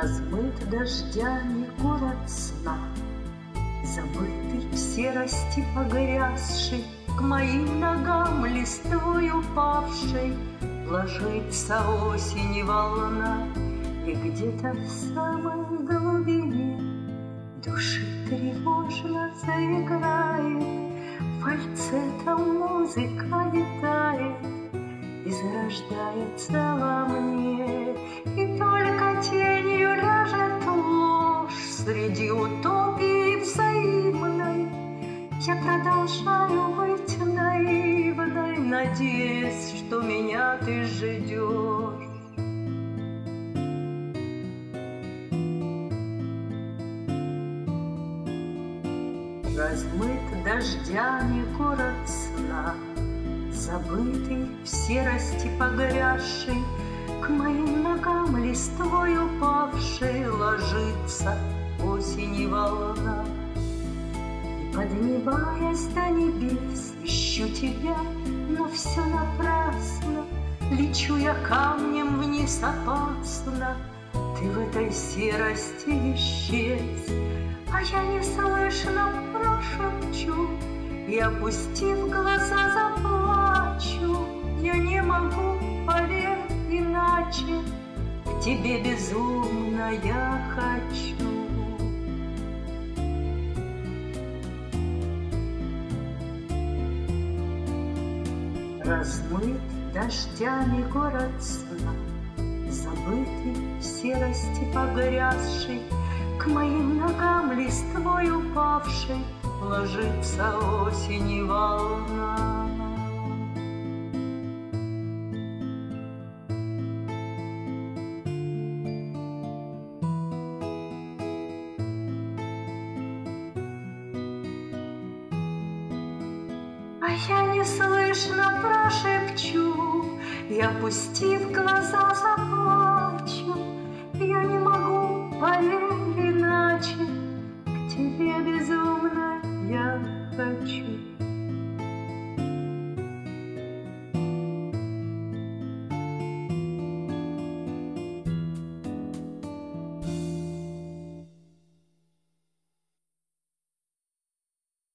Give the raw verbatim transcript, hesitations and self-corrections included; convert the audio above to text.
Размыт дождями город сна, забытый в серости погрязший, к моим ногам листвой упавшей ложится осень и волна. И где-то в самой глубине души тревожно заиграет, фальцетом музыка летает и зарождается во мне. И только тенью ляжет ложь среди утопии взаимной. Я продолжаю быть наивной, надеясь, что меня ты ждешь. Размыт дождями город сна, забытый в серости погрязший, к моим ногам листвой упавшей ложится осень и волна. И поднимаясь до небес, ищу тебя, но все напрасно. Лечу я камнем вниз опасно, ты в этой серости исчез. А я неслышно прошепчу и, опустив глаза, заплачу. Я не могу, поверь, иначе к тебе безумно я хочу. Размыт дождями город сна, забытый в серости погрязший, к моим ногам листвой упавшей ложится осень и волна. А я неслышно прошепчу и, опустив глаза, заплачу.